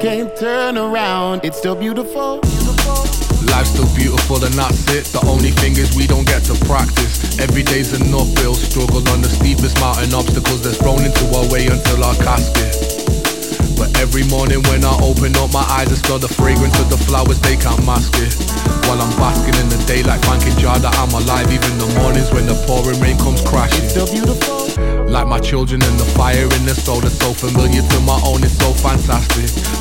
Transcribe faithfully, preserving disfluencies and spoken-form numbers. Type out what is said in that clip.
can't turn around. It's still beautiful. Life's still beautiful and that's it. The only thing is we don't get to practice. Every day's an uphill struggle on the steepest mountain. Obstacles that's thrown into our way until our casket. But every morning when I open up my eyes, I smell the fragrance of the flowers, they can't mask it. While I'm basking in the daylight, thanking Jah that I'm alive. Even the mornings when the pouring rain comes crashing. It's still beautiful. Like my children and the fire in the soul that's so familiar to my own, it's so fantastic.